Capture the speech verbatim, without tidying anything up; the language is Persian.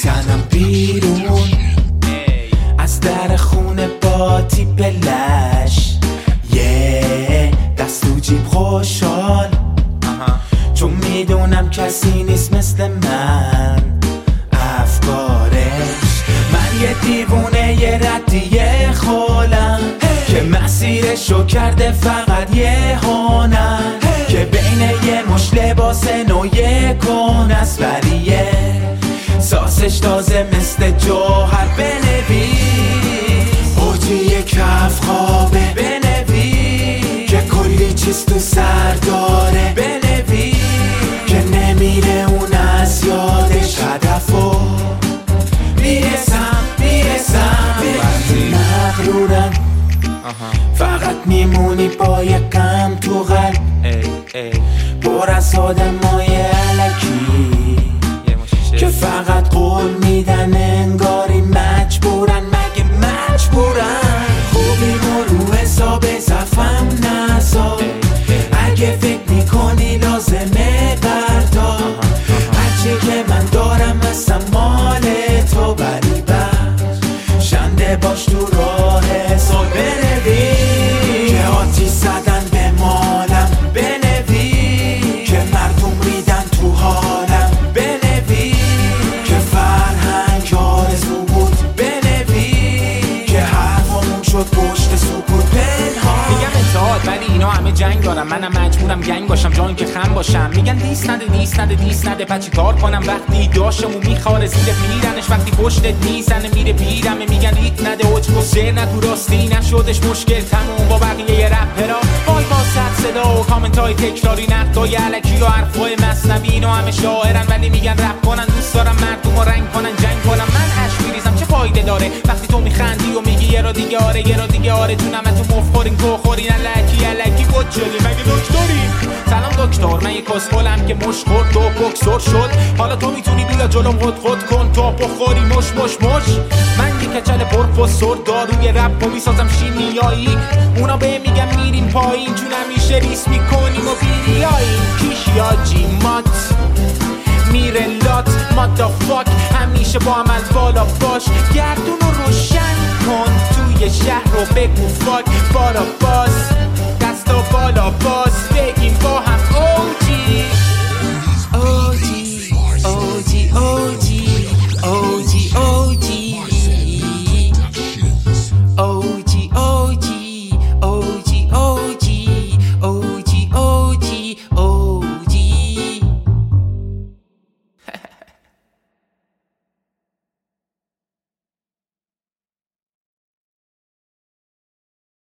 میزنم بیرون از در خونه با تیپ لش یه دست تو جیب خوشحال چون میدونم کسی نیست مثل من افکارش من یه دیوونه یه ردیه خولم که مسیرشو کرده فقط یه هنر که بین یه مش لباس نو یه کن است ولیه ساسش تازه مثل جوهر بنویس اوجی کف خوابه بنویس که کلی چیز تو سر داره بنویس که نمیره اون از یادش هدفو میرسم میرسم مغرورم فقط میمونی با یه غم تو قلب پر از آدمای الکی که فقط قول میدن انگاری مجبورن مگه مجبورن خوبی رو حساب زفم نزا اگه فکر میکنی لازمه بردار هرچی که من دارم اصلا مال تو ولی بخش شنده باش تو راه حساب بنویس که آتیش زدن به مالم بنویس که مردم ریدن تو حالم بنویس که فرهنگ آرزو بود بنویس که حرفمون شد پشت سکوت پنهان میگم اتحاد ولی اینا همه جنگ دارم منم مجبورم گنگ باشم جایی که خم باشم میگن دیست نده دیست نده دیست نده پس چی کار کنم وقتی داشتمو میخواره زیر پیرنش وقتی پشتت میزنه میره بیرمه میگن ریت نده اوج کن شعر نگو راستی نشدش مشکل تموم با بقیه ی رپرا وای با صد صدا و کامنت های تکراری نقدای الکی و حرفای مصنوی اینا همه شاعرن ولی میگن رپ کنن دوست دارم مردم رو رنگ کنن جنگ کنم من اش میریزم چه فایده داره وقتی تو میخندی و میگی یه را دیگه آره یه را دیگه آره تو نمه تو مفخورین تو خورین الکی الکی بود جلی مگه دکتری سلام دکتر من یه کسخولم که مش خورد تو بکسور شد حالا تو میتونی بیا جلوم خود خود کن تو بخوری مش مش مش من یه کچل پرفسور داروی رپ و میسازم شیمیایی اونا به میگم میریم پایین چون همیشه ریس میکنیم و بیریاییم پیش یا جیمات میره لات مادافاک همیشه با عمل بالا باش گردون رو روشن کن توی شهر رو بگو فاک بارا باز دستا بالا باز بگیم با هم اوج